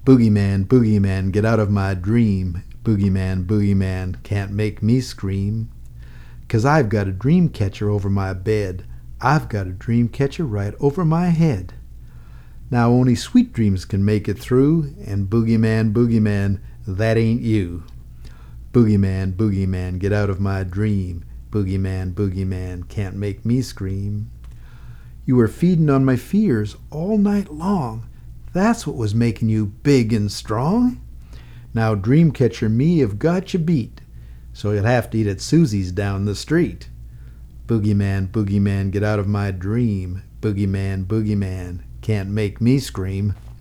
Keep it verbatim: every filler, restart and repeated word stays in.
Boogeyman, boogeyman, get out of my dream. Boogeyman, boogeyman, can't make me scream. 'Cause I've got a dream catcher over my bed. I've got a dream catcher right over my head. Now only sweet dreams can make it through, and boogeyman, boogeyman, that ain't you. Boogeyman, boogeyman, get out of my dream. Boogeyman, boogeyman, can't make me scream. You were feeding on my fears all night long. That's what was making you big and strong. Now Dreamcatcher me have got you beat, so you'll have to eat at Susie's down the street. Boogeyman, boogeyman, get out of my dream. Boogeyman, boogeyman, can't make me scream.